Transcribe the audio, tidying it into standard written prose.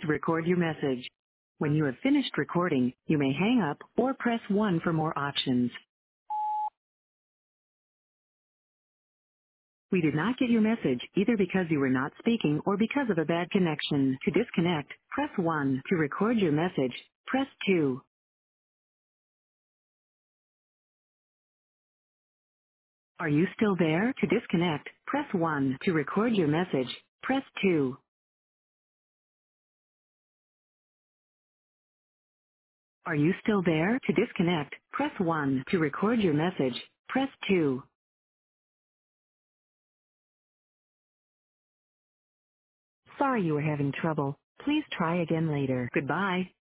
record your message. When you have finished recording, you may hang up or press 1 for more options. We did not get your message either because you were not speaking or because of a bad connection. To disconnect, press 1. To record your message, press 2. Are you still there? To disconnect, press 1. To record your message, press 2. Are you still there? To disconnect, press 1. To record your message, press 2. Sorry you were having trouble. Please try again later. Goodbye.